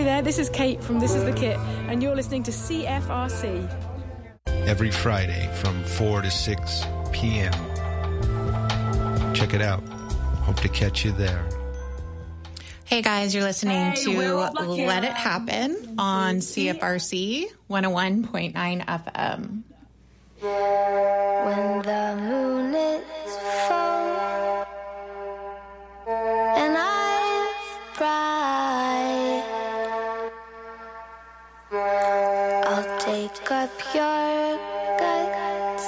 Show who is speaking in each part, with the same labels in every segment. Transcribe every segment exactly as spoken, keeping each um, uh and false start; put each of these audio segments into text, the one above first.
Speaker 1: there, this is Kate from This Is The Kit, and you're listening to C F R C.
Speaker 2: Every Friday from four to six p.m. Check it out. Hope to catch you there.
Speaker 3: Hey guys, you're listening
Speaker 1: Hey,
Speaker 3: to Let It Happen on C F R C one oh one point nine F M.
Speaker 4: When the moon is full and I've bright, I'll take up your guts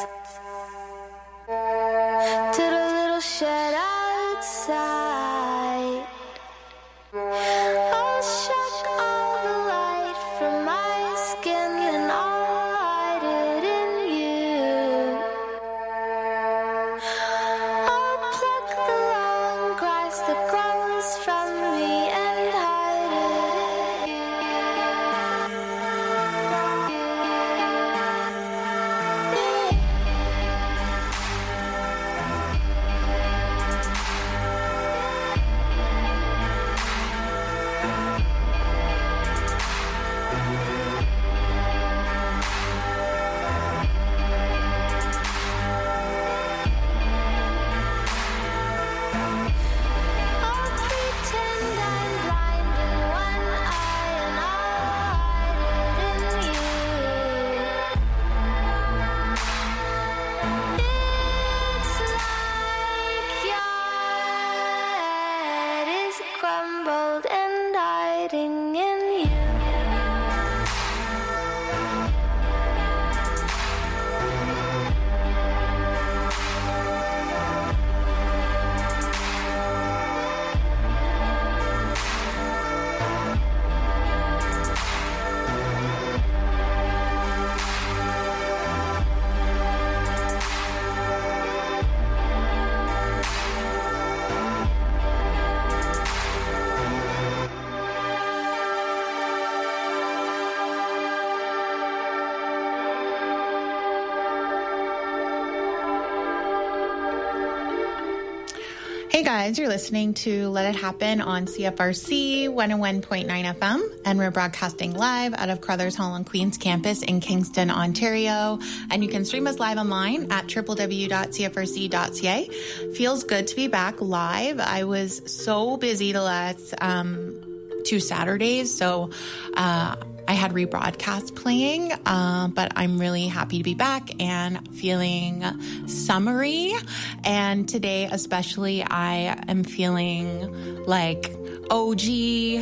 Speaker 4: to the little shed outside. I'll shock all the light from my skin and I'll hide it in you. I'll pluck the long grass that grows from me and hide it in you. I'll pretend I'm blind in one eye and I'll hide it in you. It's like your head is crumbled and hiding in you.
Speaker 3: Hey guys, you're listening to Let It Happen on C F R C one oh one point nine F M, and we're broadcasting live out of Crothers Hall and Queen's campus in Kingston, Ontario. And you can stream us live online at w w w dot c f r c dot c a. Feels good to be back live. I was so busy the last um, two Saturdays, so uh, I had rebroadcast playing, uh, but I'm really happy to be back and feeling summery. And today especially, I am feeling like O G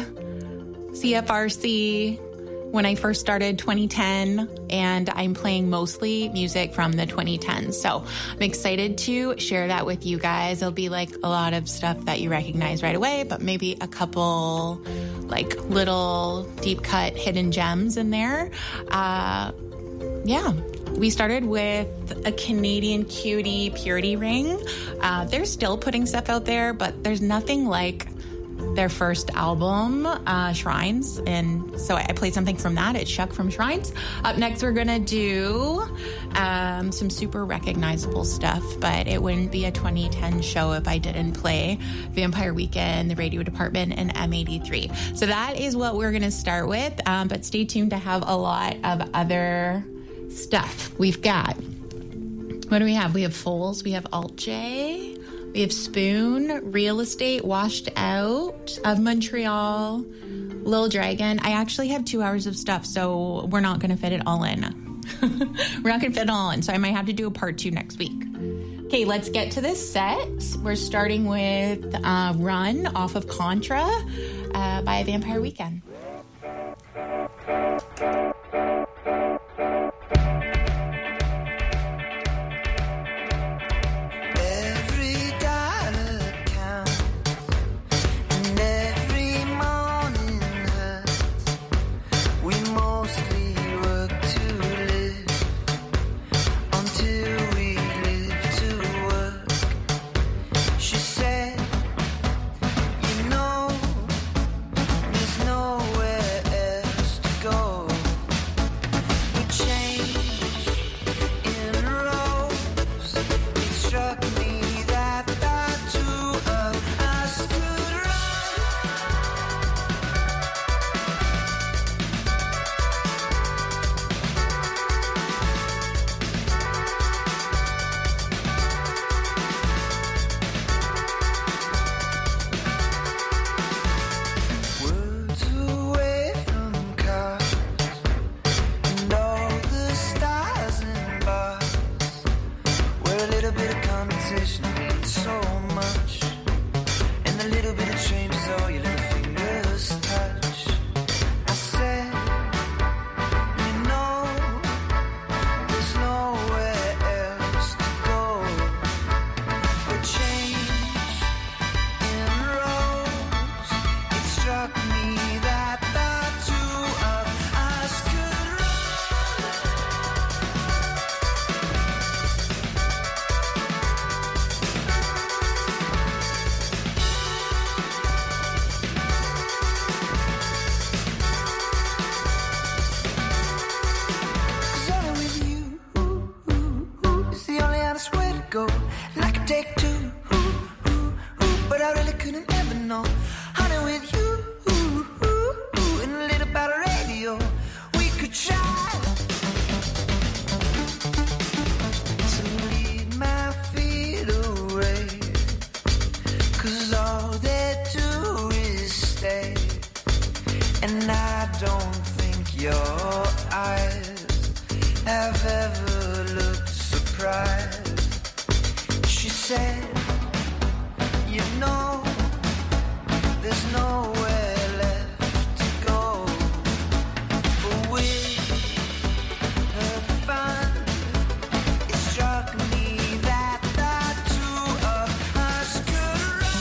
Speaker 3: C F R C when I first started twenty ten, and I'm playing mostly music from the twenty tens. So I'm excited to share that with you guys. It'll be like a lot of stuff that you recognize right away, but maybe a couple like little deep cut hidden gems in there. Uh, yeah. We started with a Canadian cutie, Purity Ring. Uh, they're still putting stuff out there, but there's nothing like their first album, uh, Shrines. And so I played something from that. It's Shuck from Shrines. Up next, we're going to do um, some super recognizable stuff, but it wouldn't be a twenty ten show if I didn't play Vampire Weekend, The Radio Department, and M eighty-three. So that is what we're going to start with. Um, but stay tuned to have a lot of other stuff. We've got, what do we have? We have Foles, we have Alt J, we have Spoon, Real Estate, Washed Out, of Montreal, Lil Dragon. I actually have two hours of stuff, so we're not going to fit it all in. We're not going to fit it all in, so I might have to do a part two next week. Okay, let's get to this set. We're starting with uh, Run off of Contra uh, by Vampire Weekend.
Speaker 5: your eyes have ever looked surprised. She said, you know, there's nowhere left to go. But with her fun, it struck me that the two of us could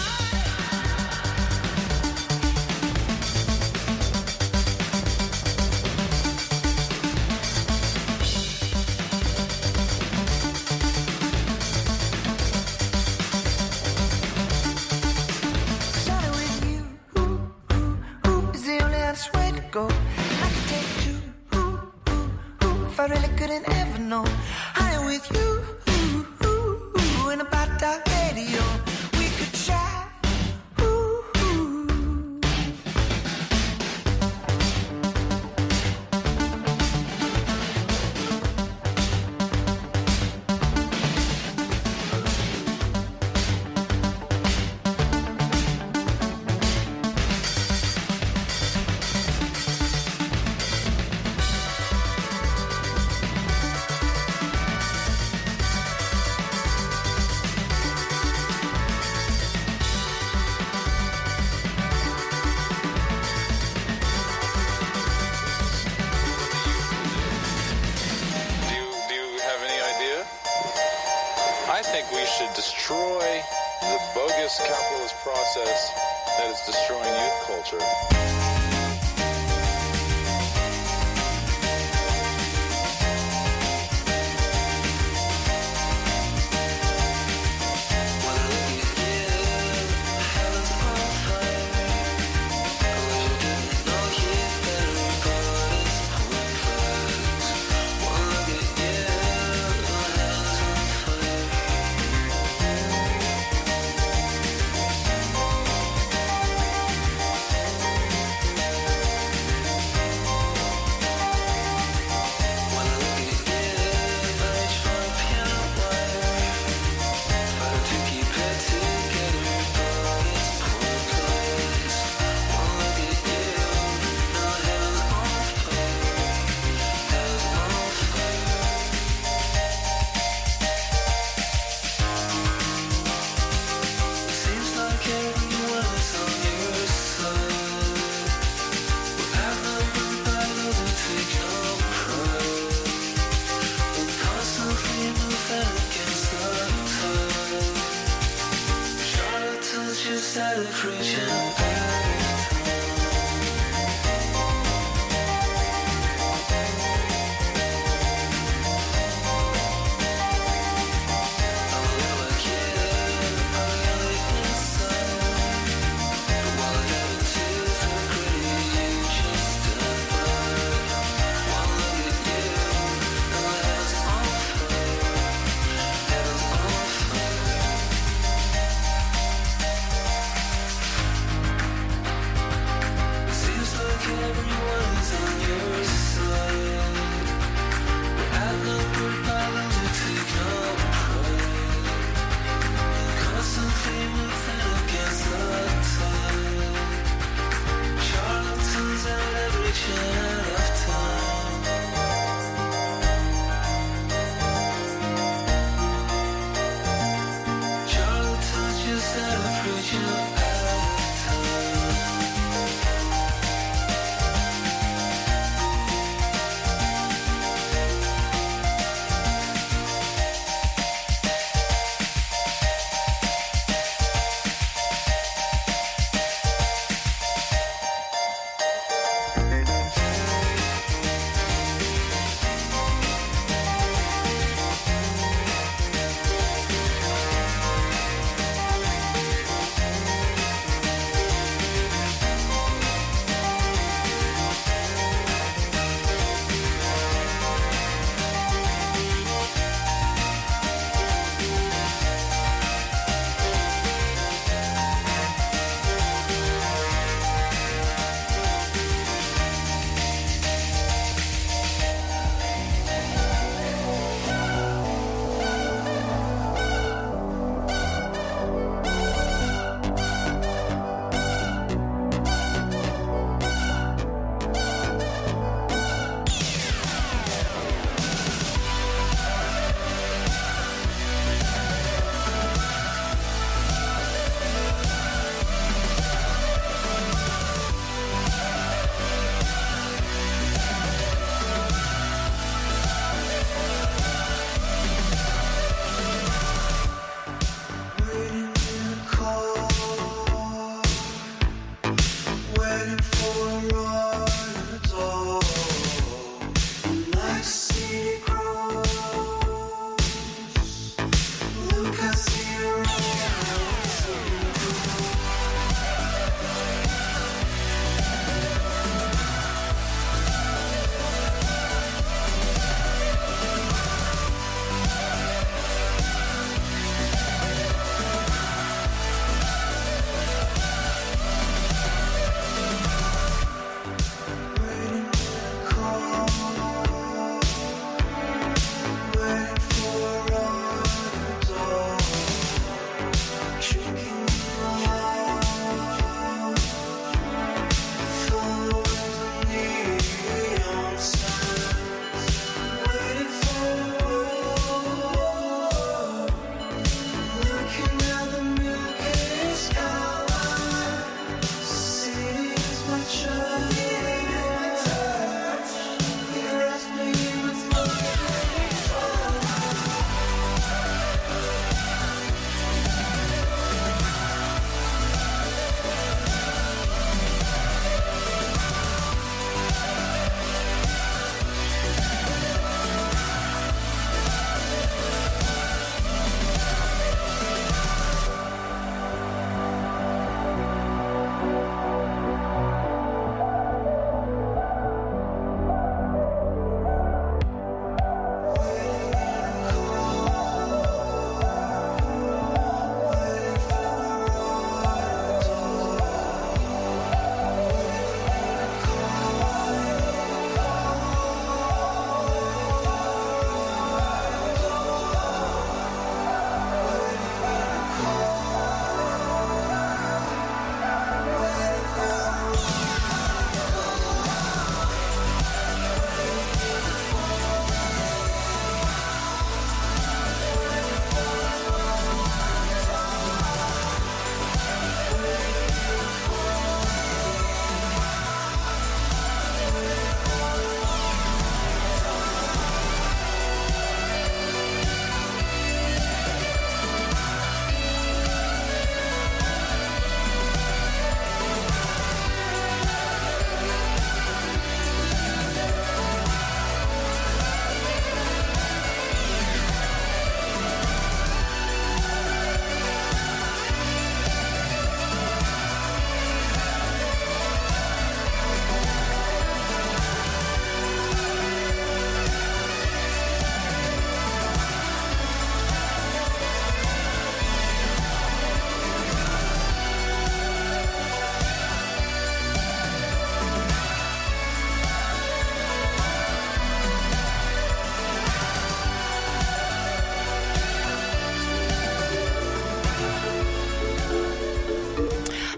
Speaker 5: go. I could take two, ooh, ooh, ooh, if I really couldn't ever know. I'm with you, ooh, ooh, ooh, in about that radio. We could chat, ooh, ooh.
Speaker 6: Destroy the bogus capitalist process that is destroying youth culture.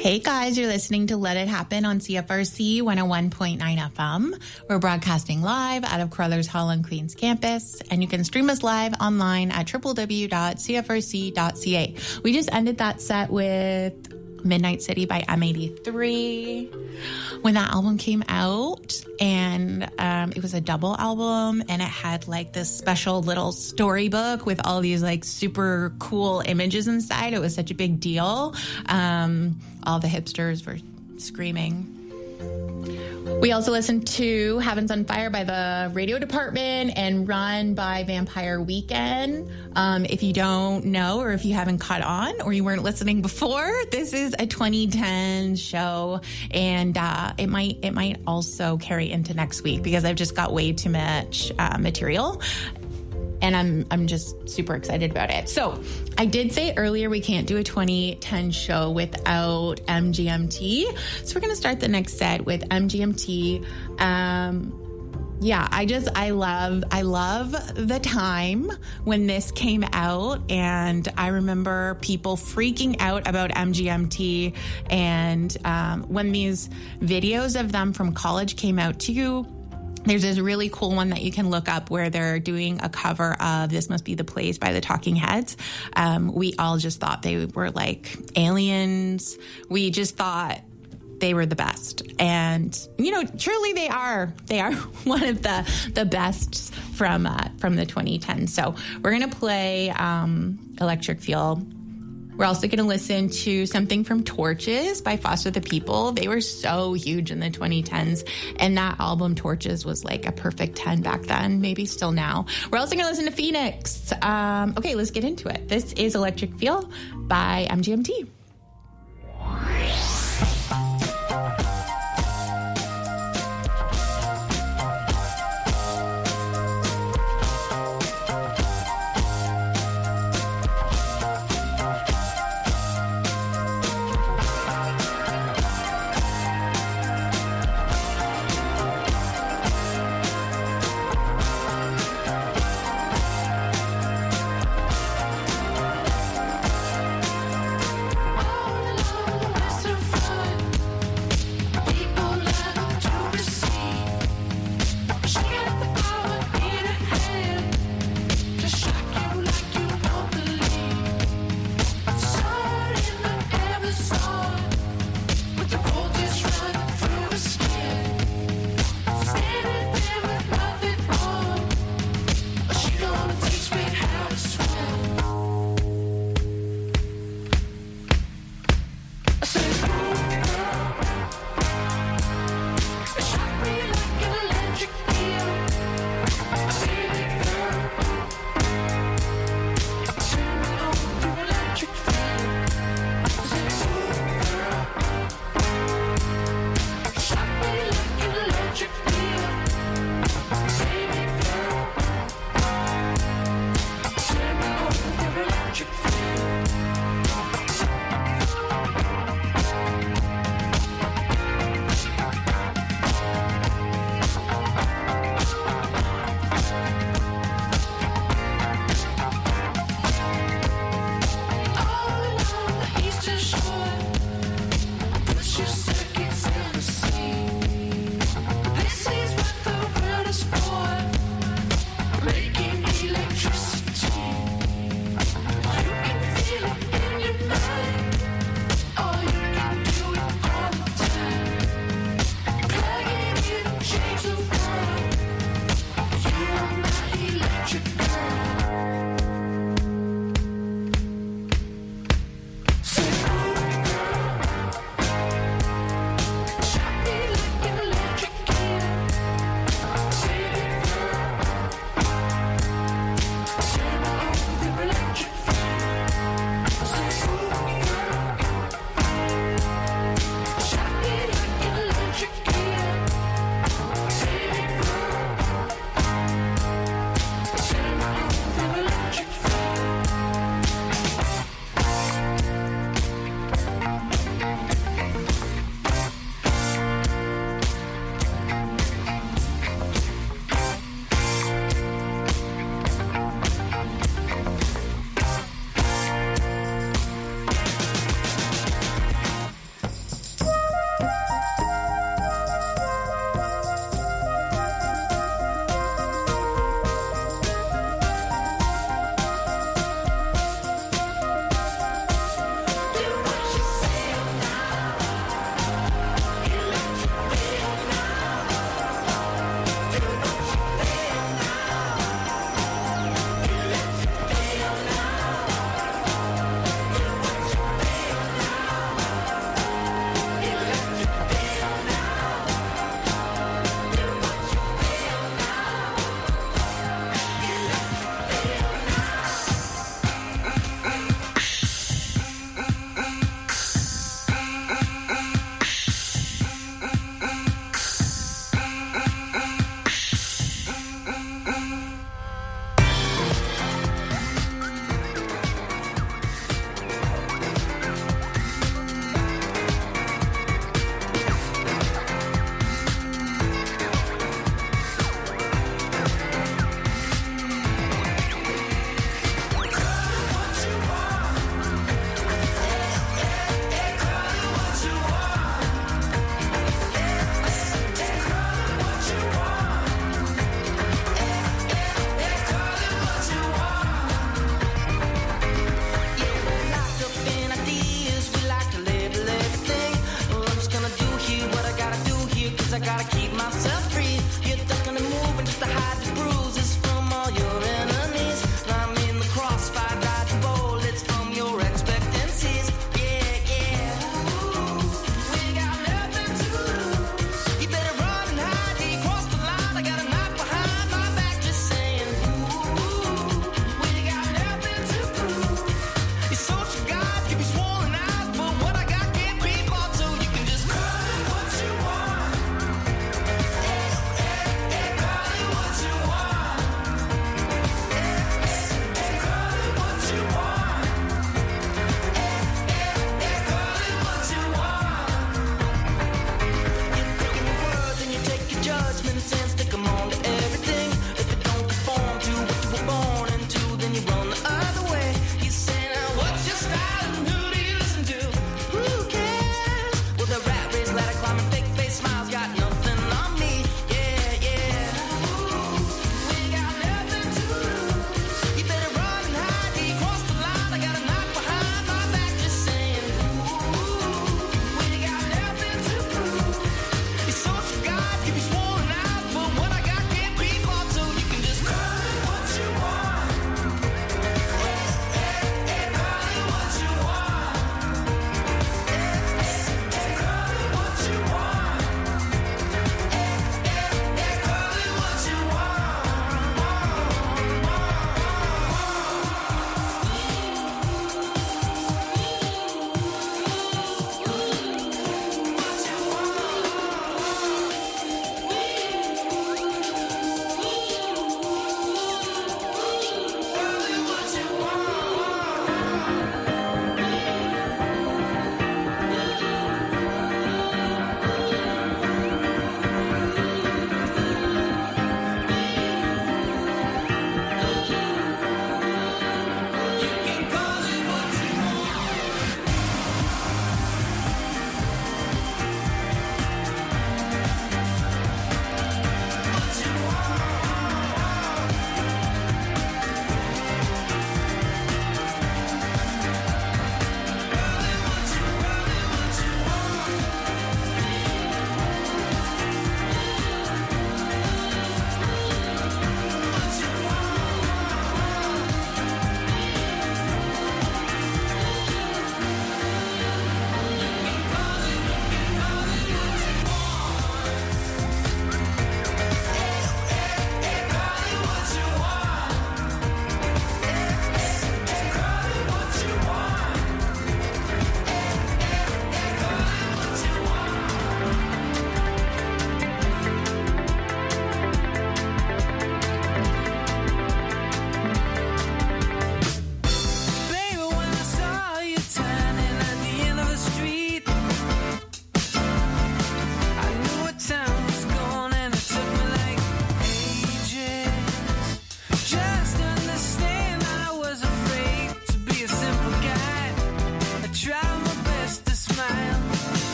Speaker 3: Hey guys, you're listening to Let It Happen on C F R C one oh one point nine F M. We're broadcasting live out of Crothers Hall on Queen's campus, and you can stream us live online at w w w dot c f r c dot c a. We just ended that set with Midnight City by M eighty-three. When that album came out, and um, it was a double album, and it had like this special little storybook with all these like super cool images inside. It was such a big deal. Um, all the hipsters were screaming. We also listened to Heaven's on Fire by the Radio Department and Run by Vampire Weekend. Um, if you don't know, or if you haven't caught on, or you weren't listening before, this is a twenty ten show, and uh, it might it might also carry into next week because I've just got way too much uh, material. And I'm I'm just super excited about it. So I did say earlier we can't do a twenty ten show without M G M T. So we're going to start the next set with M G M T. Um, yeah, I just, I love, I love the time when this came out. And I remember people freaking out about M G M T. And um, when these videos of them from college came out too, there's this really cool one that you can look up where they're doing a cover of This Must Be the Place by the Talking Heads. Um, we all just thought they were like aliens. We just thought they were the best. And, you know, truly they are. They are one of the the best from uh, from the twenty tens. So we're going to play um, Electric Feel. We're also going to listen to something from Torches by Foster the People. They were so huge in the twenty tens, and that album Torches was like a perfect ten back then, maybe still now. We're also going to listen to Phoenix. Um, okay, let's get into it. This is Electric Feel by M G M T.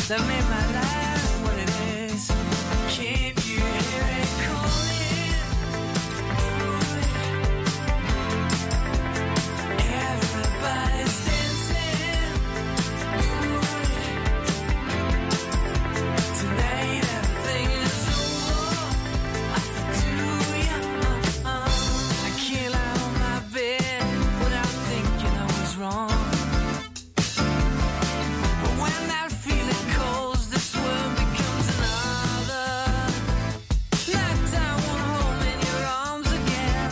Speaker 5: that made my life what it is. Can't you hear it calling? Everybody's dancing. Tonight everything is over. I feel too young. I can't lie on my bed without thinking I was wrong. But when that feeling calls, this world becomes another. Nighttime won't hold me in your arms again.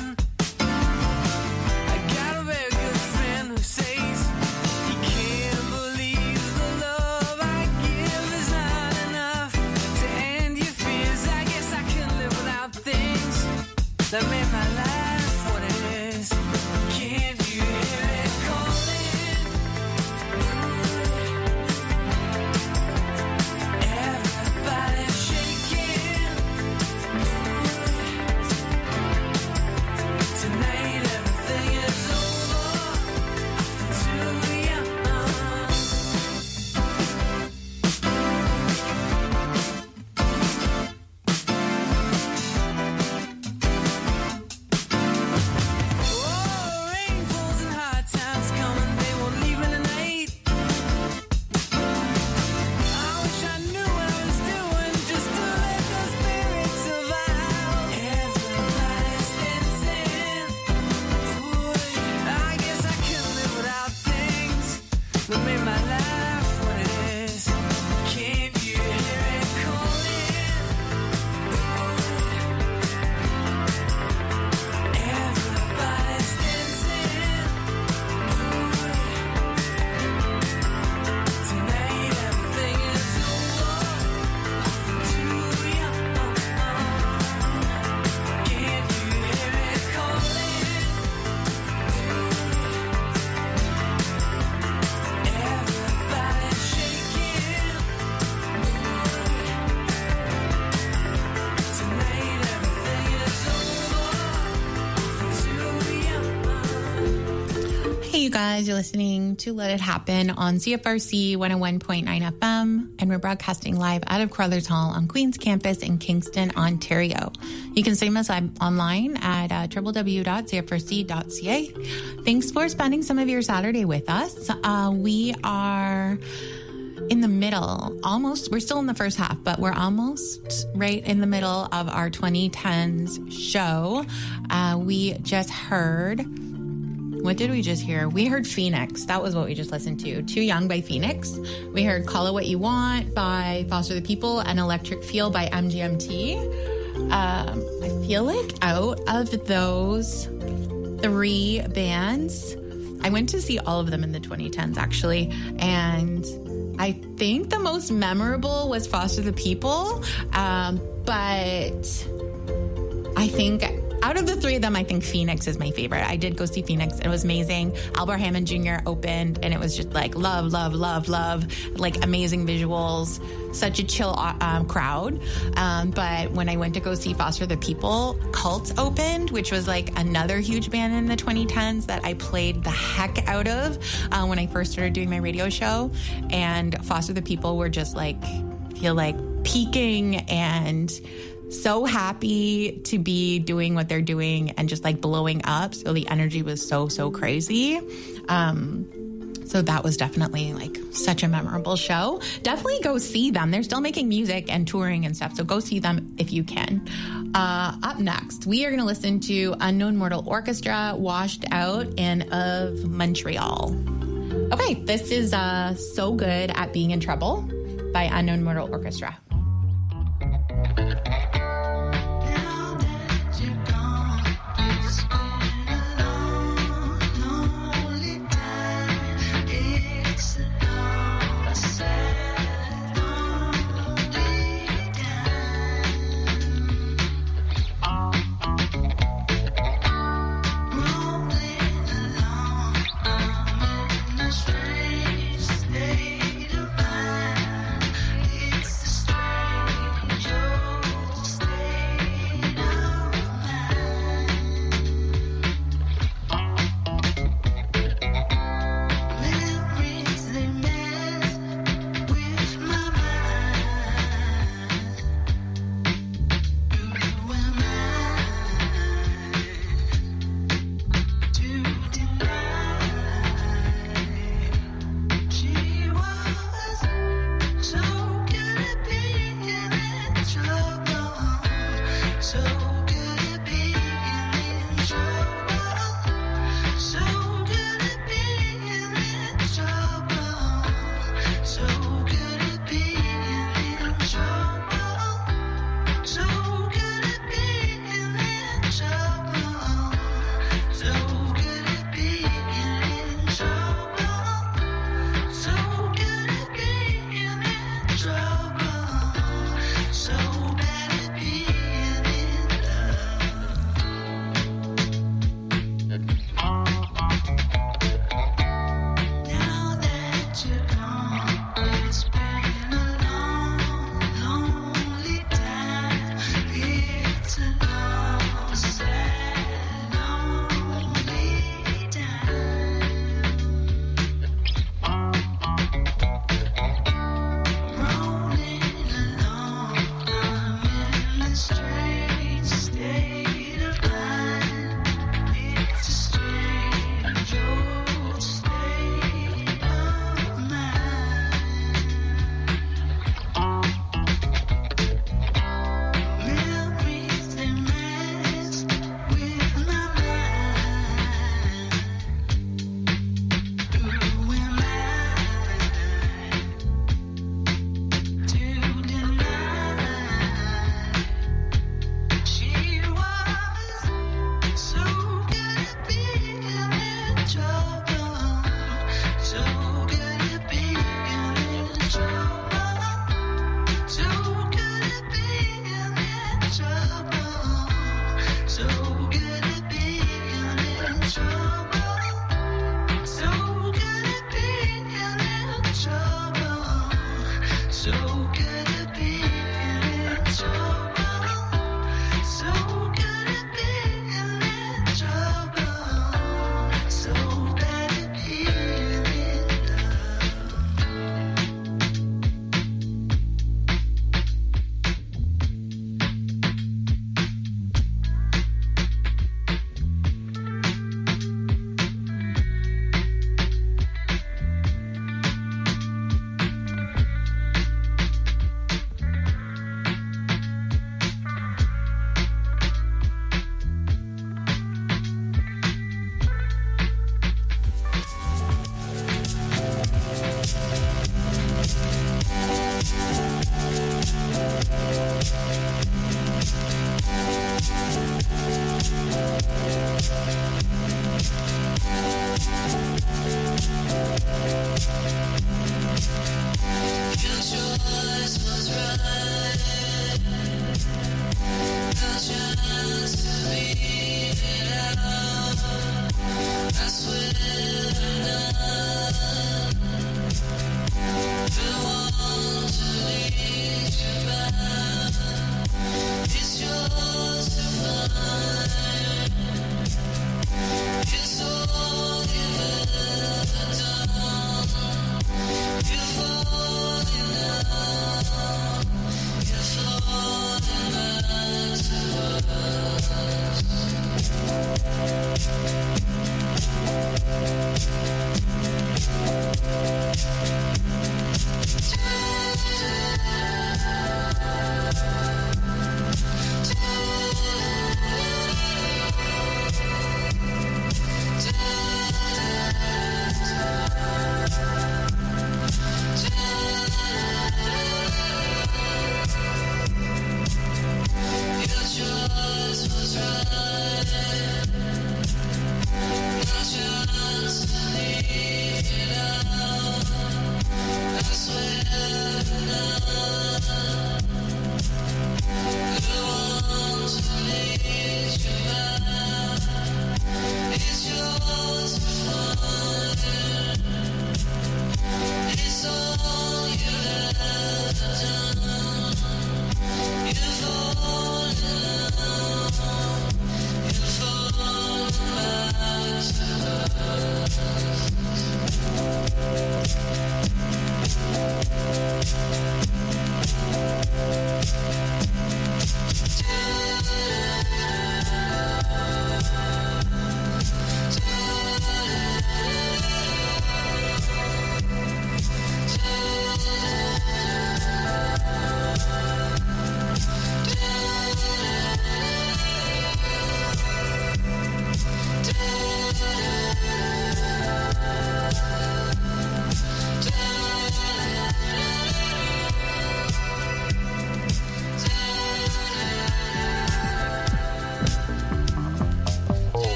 Speaker 5: I got a very good friend who says he can't believe the love I give is not enough to end your fears. I guess I can live without things that made my life what it is. Can't you hear it calling? Everybody's shaking. Tonight everything is over. I feel too young. Oh, rain falls and hard times coming, they won't leave in the night. I wish I knew what I was doing just to let those spirits survive. Everybody's dancing. Ooh, I guess I can live without things that made my life what it is. Can't you hear it calling? Everybody's dancing. Tonight everything is over. I feel too young. Can't you hear it calling? Everybody's shaking. Tonight everything is over. I feel too young.
Speaker 3: Hey, you guys, you're listening to Let It Happen on C F R C one oh one point nine F M, and we're broadcasting live out of Crothers Hall on Queen's Campus in Kingston, Ontario. You can stream us on- online at uh, w w w dot c f r c dot c a. Thanks for spending some of your Saturday with us. Uh, we are in the middle, almost, we're still in the first half, but we're almost right in the middle of our twenty tens show. Uh, we just heard... What did we just hear? We heard Phoenix. That was what we just listened to. Too Young by Phoenix. We heard Call It What You Want by Foster the People and Electric Feel by M G M T. Um, I feel like out of those three bands, I went to see all of them in the twenty tens, actually. And I think the most memorable was Foster the People. Um, but I think... Out of the three of them, I think Phoenix is my favorite. I did go see Phoenix. It was amazing. Albert Hammond Junior opened, and it was just like love, love, love, love, like amazing visuals, such a chill um, crowd. Um, but when I went to go see Foster the People, Cult opened, which was like another huge band in the twenty tens that I played the heck out of uh, when I first started doing my radio show. And Foster the People were just like, feel like peaking and so happy to be doing what they're doing and just like blowing up. So the energy was so, so crazy. Um, so that was definitely like such a memorable show. Definitely go see them. They're still making music and touring and stuff. So go see them if you can. Uh, up next, we are going to listen to Unknown Mortal Orchestra, Washed Out in Of Montreal. Okay, this is uh, So Good at Being in Trouble by Unknown Mortal Orchestra.
Speaker 4: State of mind, it's the strange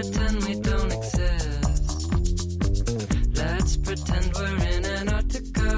Speaker 7: pretend we don't exist. Let's pretend we're in Antarctica.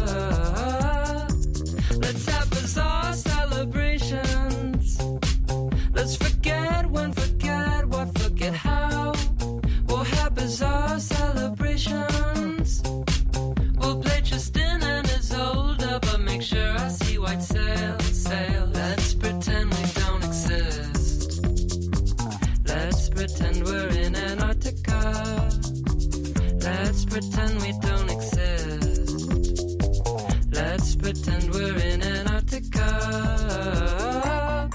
Speaker 7: Let's have bizarre celebrations. Let's forget when, forget what, forget how. We'll have bizarre celebrations. We'll play Tristan and Isolde, but make sure I see white sail, sail. Let's pretend we don't exist. Let's pretend we're in Antarctica. Let's pretend we don't exist. Let's pretend we're in Antarctica.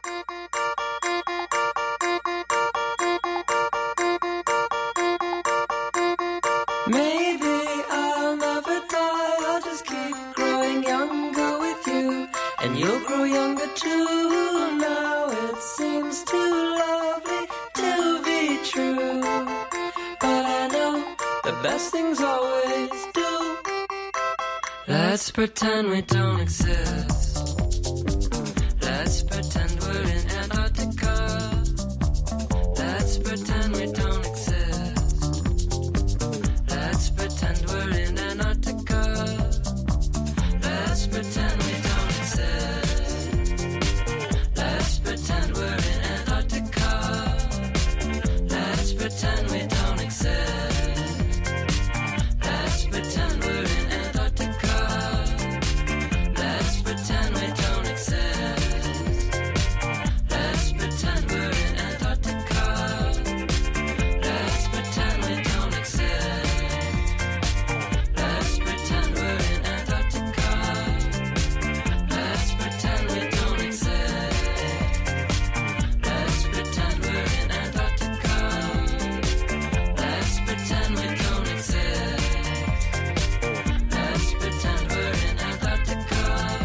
Speaker 7: Maybe I'll never die, I'll just keep growing younger with you, and you'll grow younger too. Now it seems too lovely to be true, but I know the best things always do. Let's pretend we don't exist. Let's pretend we're in Antarctica. Let's pretend we don't exist. Let's pretend we're in Antarctica. Let's pretend we don't exist. Let's pretend we're in Antarctica. Let's pretend we don't exist. Let's pretend we're in Antarctica. Let's pretend we don't exist. Let's pretend we're in Antarctica. Let's pretend we don't exist. Let's pretend we're in Antarctica. Let's pretend we don't exist. Let's pretend we're in Antarctica. Let's pretend we don't exist. Let's pretend we're in Antarctica.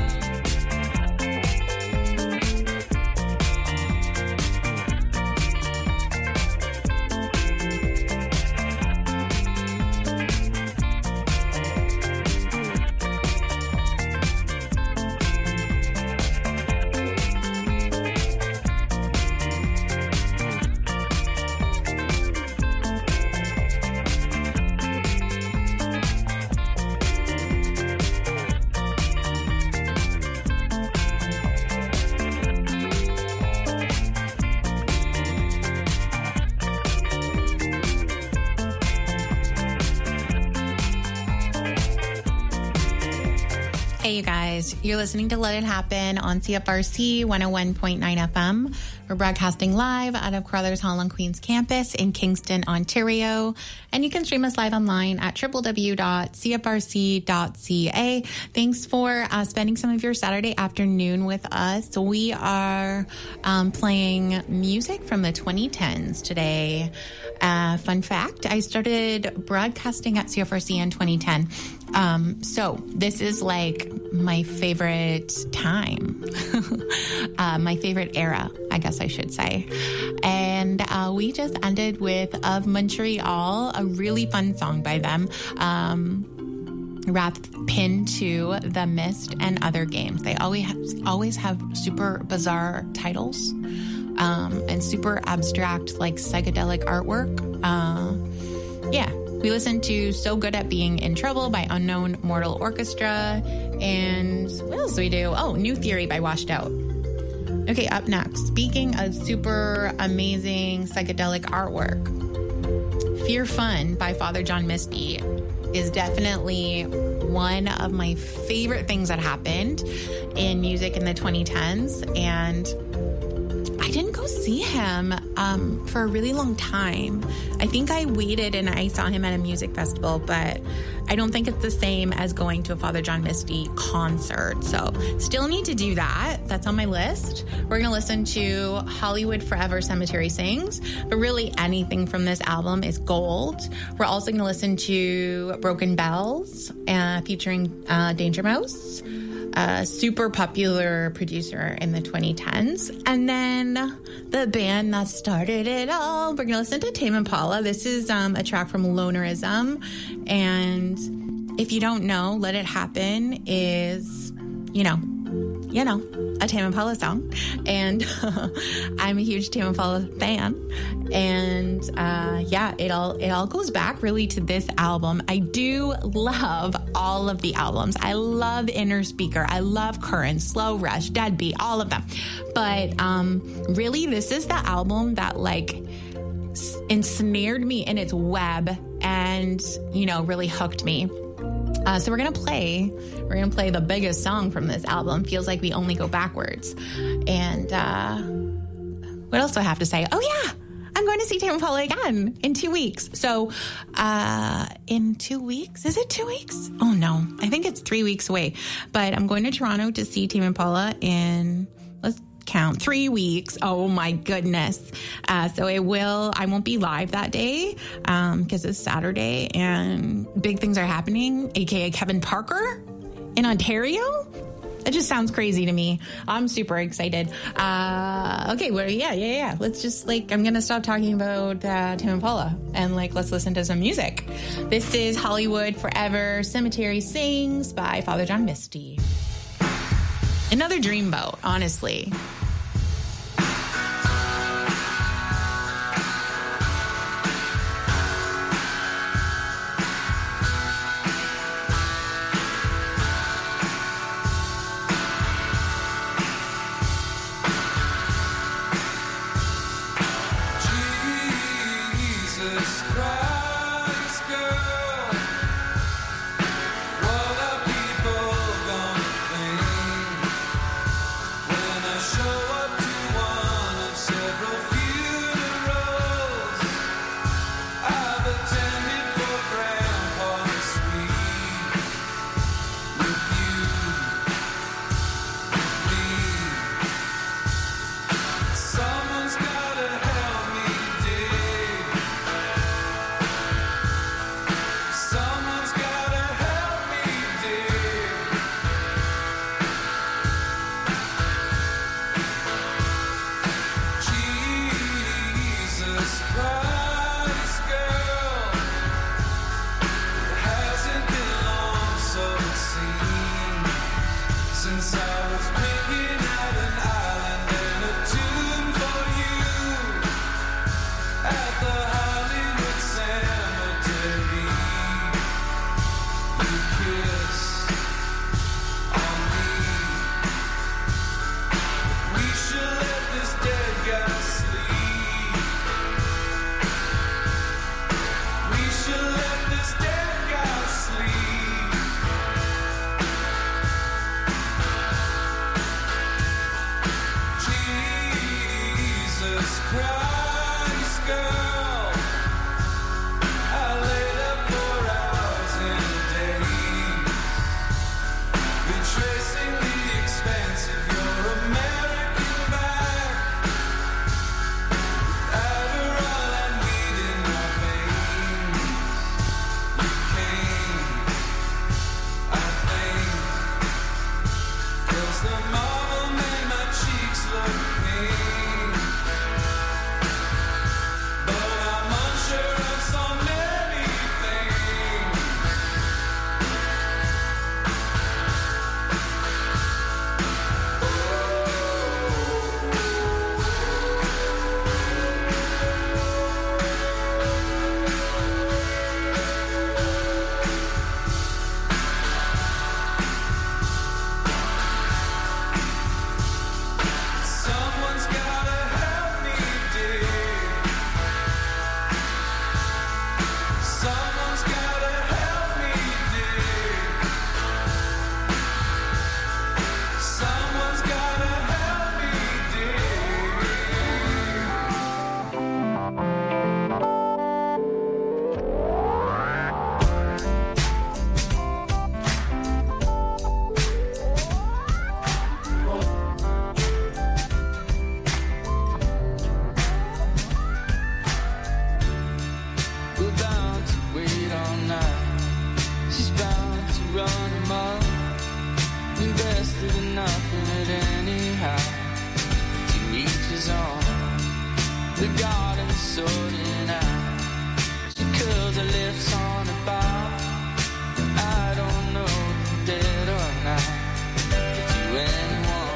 Speaker 3: Hey, you guys, you're listening to Let It Happen on C F R C one oh one point nine F M. We're broadcasting live out of Crothers Hall on Queen's campus in Kingston, Ontario. And you can stream us live online at w w w dot c f r c dot c a. Thanks for uh, spending some of your Saturday afternoon with us. We are um, playing music from the twenty tens today. Uh, fun fact, I started broadcasting at C F R C in twenty ten. Um, so this is like my favorite time, uh, my favorite era, I guess I should say. And uh, we just ended with Of Montreal, a really fun song by them. Um, rap pinned to The Mist and Other Games. They always have, always have super bizarre titles um, and super abstract, like psychedelic artwork. Uh, yeah. We listened to So Good at Being in Trouble by Unknown Mortal Orchestra. And what else do we do? Oh, New Theory by Washed Out. Okay, up next. Speaking of super amazing psychedelic artwork, Fear Fun by Father John Misty is definitely one of my favorite things that happened in music in the twenty tens. And I didn't go see him um, for a really long time. I think I waited and I saw him at a music festival, but I don't think it's the same as going to a Father John Misty concert. So still need to do that. That's on my list. We're going to listen to Hollywood Forever Cemetery Sings, but really anything from this album is gold. We're also going to listen to Broken Bells uh, featuring uh, Danger Mouse. A super popular producer in the twenty tens. And then the band that started it all, we're going to listen to Tame Impala. This is um, a track from Lonerism. And if you don't know, Let It Happen is, you know, you know, a Tame Impala song. And I'm a huge Tame Impala fan. And uh, yeah, it all, it all goes back really to this album. I do love all of the albums. I love Inner Speaker. I love Current, Slow Rush, Deadbeat, all of them. But um, really, this is the album that like ensnared me in its web and, you know, really hooked me. Uh, so we're going to play, we're going to play the biggest song from this album, Feels Like We Only Go Backwards. And uh, what else do I have to say? Oh, yeah, I'm going to see Tame Impala again in two weeks. So uh, in two weeks, is it two weeks? Oh, no, I think it's three weeks away. But I'm going to Toronto to see Tame Impala in, let's count, three weeks. Oh my goodness. Uh, so it will, I won't be live that day um, because it's Saturday and big things are happening, aka Kevin Parker in Ontario. It just sounds crazy to me. I'm super excited. Uh, okay, well, yeah, yeah, yeah. Let's just like, I'm going to stop talking about uh, Tame Impala and like, let's listen to some music. This is Hollywood Forever Cemetery Sings by Father John Misty. Another dreamboat, honestly.
Speaker 8: I don't know if you're dead or not. If you anyone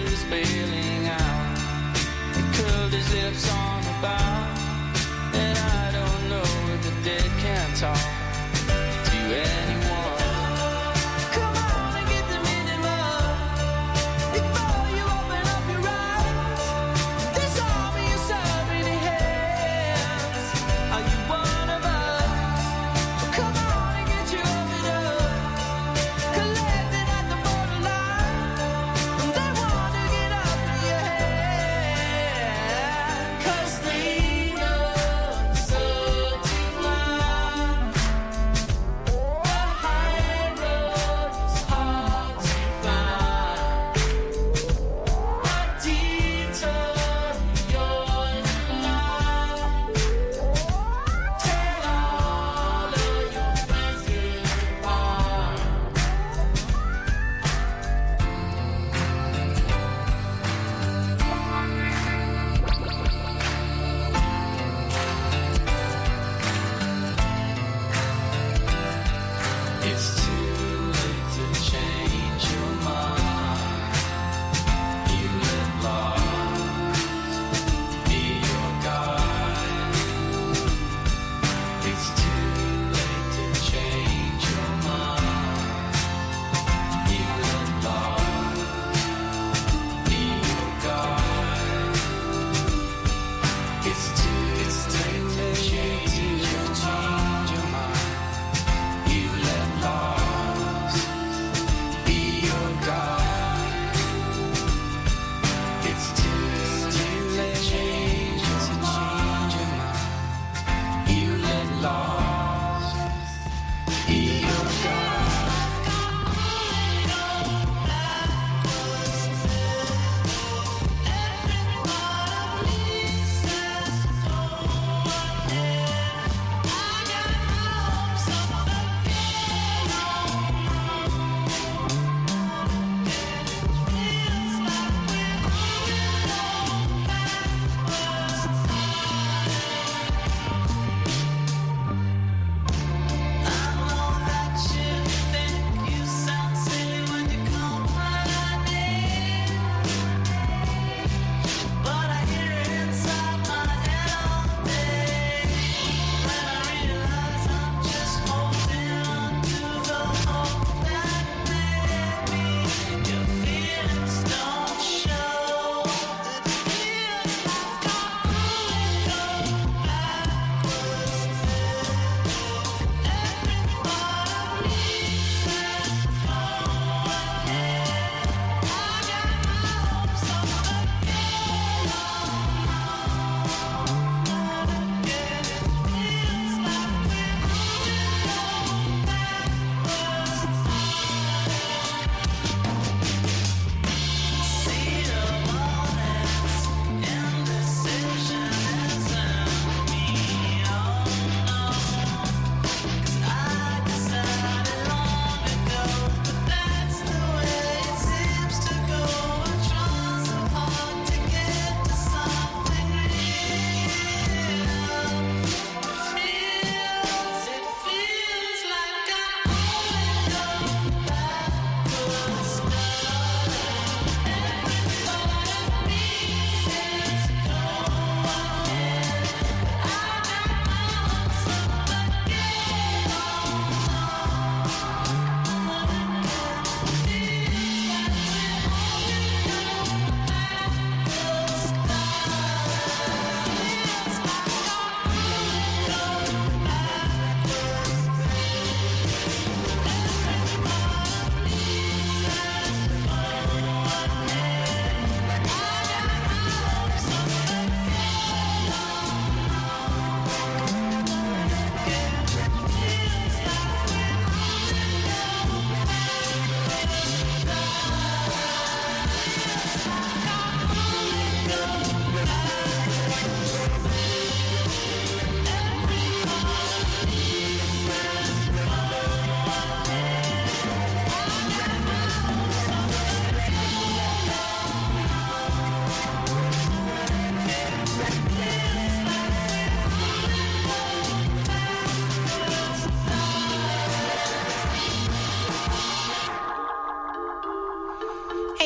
Speaker 7: was bailing out. He curled his lips on the bow, and I don't know if the dead can talk to anyone. Come on and get the minute more before you open up your eyes. This army is so many hands. Are you one of us? Come on and get you open up, collected at the borderline. They want to get up in your head, 'cause they know so tonight.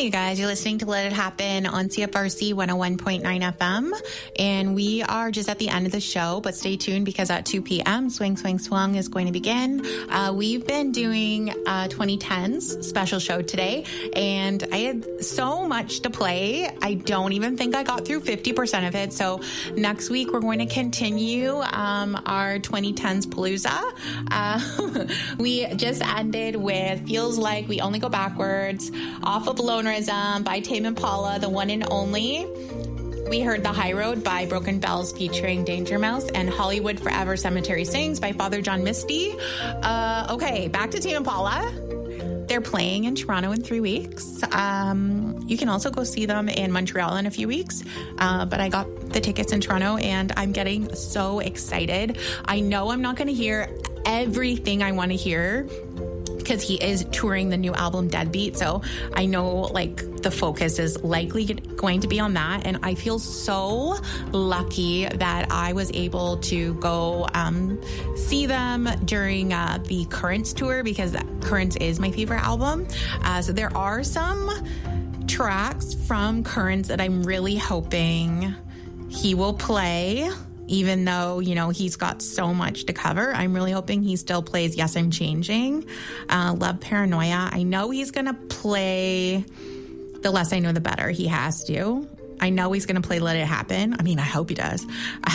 Speaker 3: Hey guys, you're listening to Let It Happen on C F R C one oh one point nine F M, and we are just at the end of the show, but stay tuned because at two p.m. Swing Swing Swung is going to begin. Uh, we've been doing uh, twenty tens special show today, and I had so much to play. I don't even think I got through fifty percent of it, so next week we're going to continue um, our twenty tens Palooza. Uh, we just ended with Feels Like We Only Go Backwards, off of Lonerism by Tame Impala, the one and only. We heard The High Road by Broken Bells featuring Danger Mouse, and Hollywood Forever Cemetery Sings by Father John Misty. Uh, okay, back to Tame Impala. They're playing in Toronto in three weeks. Um, you can also go see them in Montreal in a few weeks. Uh, but I got the tickets in Toronto, and I'm getting so excited. I know I'm not going to hear everything I want to hear, because he is touring the new album Deadbeat. So I know like the focus is likely going to be on that. And I feel so lucky that I was able to go um, see them during uh, the Currents tour, because Currents is my favorite album. Uh, so there are some tracks from Currents that I'm really hoping he will play. Even though, you know, he's got so much to cover, I'm really hoping he still plays Yes, I'm Changing, uh, Love Paranoia. I know he's going to play The Less I Know, The Better. He has to. I know he's going to play Let It Happen. I mean, I hope he does.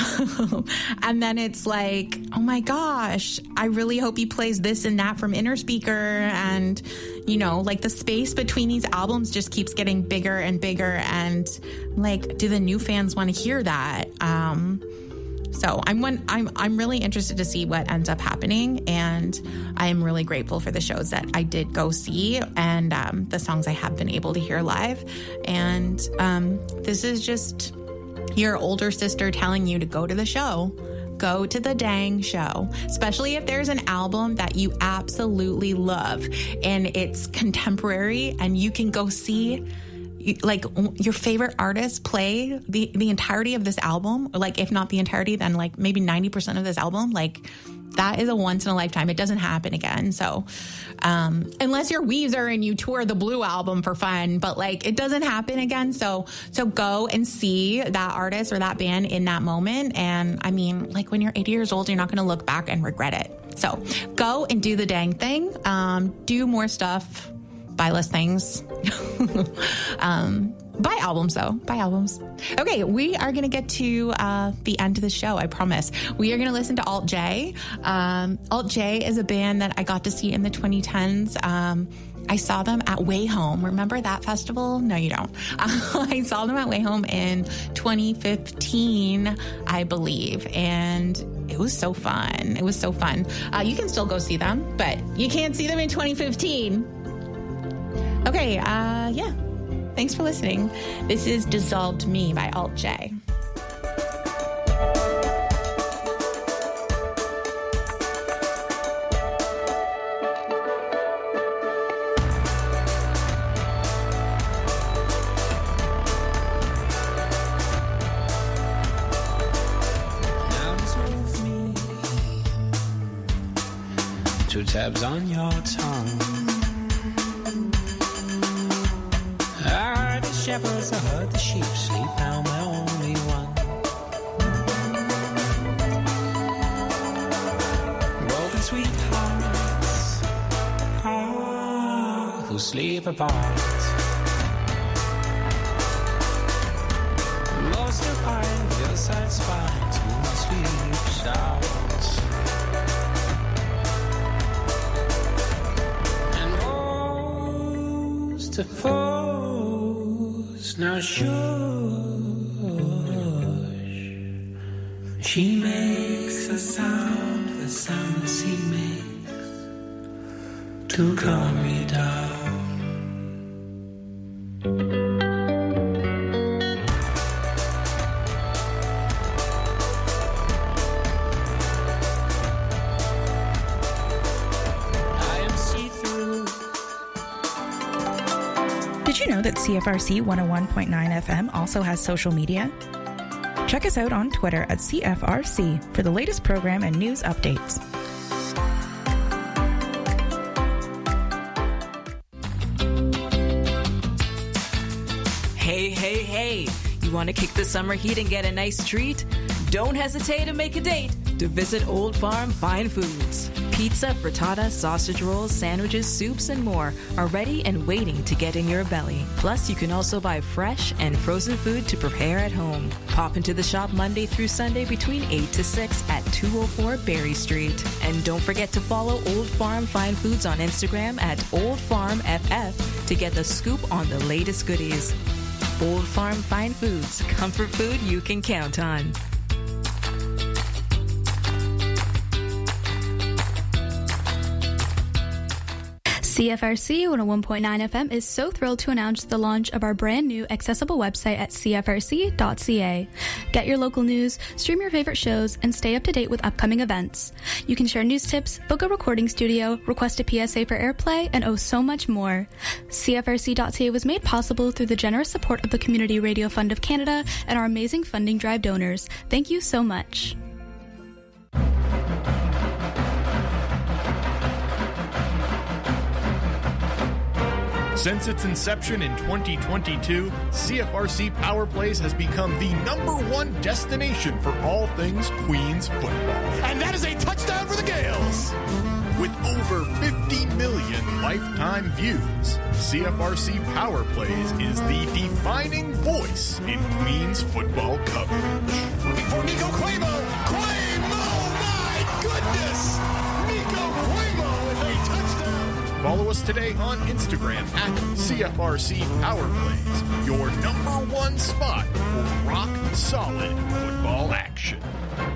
Speaker 3: And then it's like, oh my gosh, I really hope he plays this and that from Inner Speaker. And, you know, like the space between these albums just keeps getting bigger and bigger. And like, do the new fans want to hear that? Um, So I'm one, I'm I'm really interested to see what ends up happening, and I'm really grateful for the shows that I did go see and um, the songs I have been able to hear live. And um, this is just your older sister telling you to go to the show. Go to the dang show, especially if there's an album that you absolutely love and it's contemporary and you can go see like your favorite artists play the, the entirety of this album, or like if not the entirety, then like maybe ninety percent of this album. Like that is a once in a lifetime. It doesn't happen again. So um, unless you're Weezer and you tour the Blue album for fun, but like it doesn't happen again. So so go and see that artist or that band in that moment. And I mean, like when you're eighty years old, you're not going to look back and regret it. So go and do the dang thing. Um, do more stuff. Buy less things. um, buy albums, though. Buy albums. Okay, we are going to get to uh, the end of the show, I promise. We are going to listen to Alt J. Um, Alt J is a band that I got to see in the twenty tens. Um, I saw them at Way Home. Remember that festival? No, you don't. Uh, I saw them at Way Home in twenty fifteen, I believe. And it was so fun. It was so fun. Uh, you can still go see them, but you can't see them in twenty fifteen. Okay, uh, yeah. Thanks for listening. This is Dissolved Me by Alt J.
Speaker 8: Two tabs on your tongue. I heard the shepherds, I heard the sheep sleep, now I'm the only one. Broken sweethearts, oh, who sleep apart. Lost your pine, hillside spines, moon sleeps out. To pose, now shush. She makes a sound, the sound the sea makes to calm me down.
Speaker 9: Did you know that C F R C one oh one point nine F M also has social media? Check us out on Twitter at C F R C for the latest program and news updates.
Speaker 10: hey, hey. You want to kick the summer heat and get a nice treat? Don't hesitate to make a date to visit Old Farm Fine Foods. Pizza, frittata, sausage rolls, sandwiches, soups, and more are ready and waiting to get in your belly. Plus, you can also buy fresh and frozen food to prepare at home. Pop into the shop Monday through Sunday between eight to six at two oh four Berry Street. And don't forget to follow Old Farm Fine Foods on Instagram at Old Farm F F to get the scoop on the latest goodies. Old Farm Fine Foods, comfort food you can count on.
Speaker 11: C F R C one oh one point nine F M is so thrilled to announce the launch of our brand new accessible website at c f r c dot c a. Get your local news, stream your favorite shows, and stay up to date with upcoming events. You can share news tips, book a recording studio, request a P S A for airplay, and oh so much more. c f r c dot c a was made possible through the generous support of the Community Radio Fund of Canada and our amazing funding drive donors. Thank you so much.
Speaker 12: Since its inception in twenty twenty-two, C F R C Power Plays has become the number one destination for all things Queens football.
Speaker 13: And that is a touchdown for the Gales!
Speaker 12: With over fifty million lifetime views, C F R C Power Plays is the defining voice in Queens football coverage.
Speaker 13: Looking for Nico Cuomo! Cuomo! My goodness! Nico Cuomo with a touchdown!
Speaker 12: Follow us today on Instagram at C F R C Power Plays, your number one spot for rock solid football action.